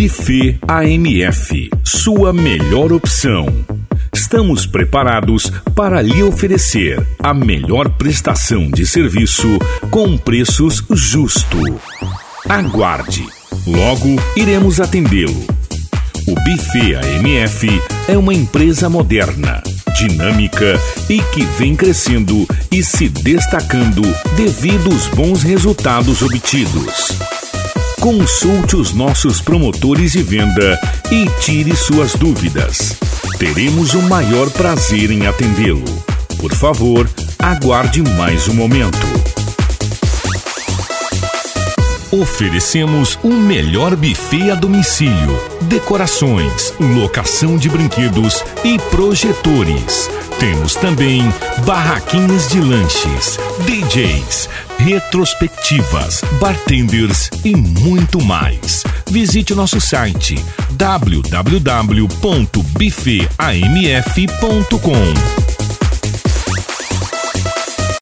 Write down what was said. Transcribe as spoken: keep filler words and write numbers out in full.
Buffet A M F, sua melhor opção. Estamos preparados para lhe oferecer a melhor prestação de serviço com preços justos. Aguarde, logo iremos atendê-lo. O Buffet A M F é uma empresa moderna, dinâmica e que vem crescendo e se destacando devido aos bons resultados obtidos. Consulte os nossos promotores de venda e tire suas dúvidas. Teremos o maior prazer em atendê-lo. Por favor, aguarde mais um momento. Oferecemos o melhor buffet a domicílio, decorações, locação de brinquedos e projetores. Temos também barraquinhas de lanches, D Js, retrospectivas, bartenders e muito mais. Visite nosso site w w w ponto buffet a m f ponto com.